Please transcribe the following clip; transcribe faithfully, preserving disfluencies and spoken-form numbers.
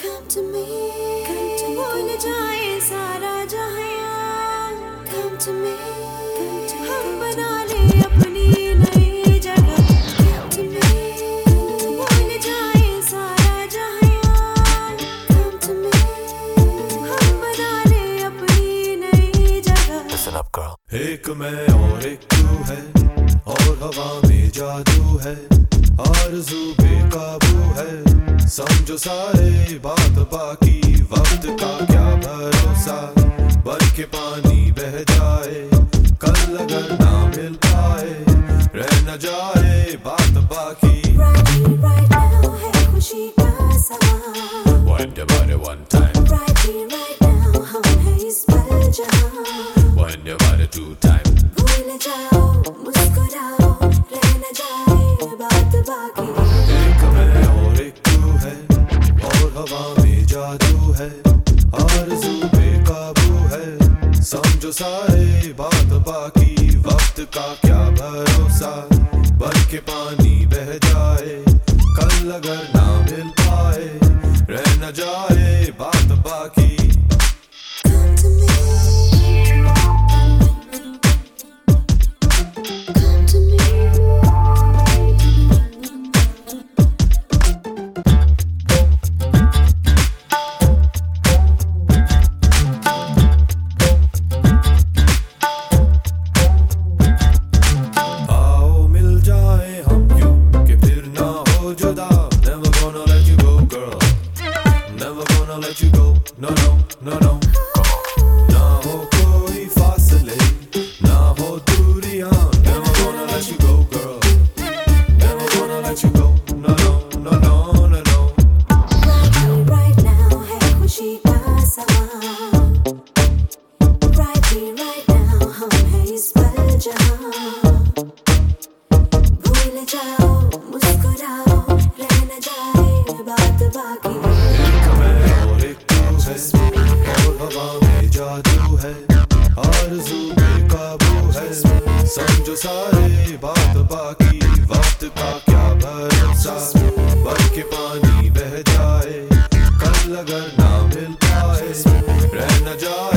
Come to me, come to me, भूल जाए सारा जहां. Come to me, come to me, हम बना ले अपनी नई जगह. Come to me, भूल जाए सारा जहां. Come to me, हम बना ले अपनी नई जगह. Listen up, girl. एक मैं और एक तू है, और हवा में जादू है, आरज़ू बेकाबू है. समझो सारे बात बाकी, वक्त का क्या भरोसा. बन के पानी बह जाए, कल अगर ना मिल पाए, रह न जाए बात बाकी. Right here, right now है खुशी का समा. Wind your body one time, Right here, right now हम हैं इस पल जहां. wind your body two time. भूल जाओ, मुस्कुराओ, रह न जाए बात बाकी. एक मैं और एक तू है, और हवा में जादू है, आरज़ू बेकाबू है. समझो सारे बात बाकी, वक्त का क्या भरोसा. बन के पानी बह जाए, कल अगर ना मिल पाए, रह न जाए बात बाकी. Come to me, come to me. आओ मिल जाए हम यूं कि फिर ना हो जुदा. Never gonna let you go, girl. Never gonna let you go. No, no, no, no. ना हो कोई फासले, ना हो दूरियां. Never gonna let you go, girl. Never gonna let you go. No, no, no, no, no, no. Right here, right now है खुशी का समा. Right here, right now हम हैं इस पल जहां. भूल जाओ, मुस्कुराओ, रह न जाए बात बाकी. एक मैं और एक तू है, और हवा में जादू है, आरज़ू बेकाबू है. समझो सारे बात बाकी, वक्त का क्या भरोसा. बन के पानी बह जाए, कल अगर ना मिल पाए, रह न जाए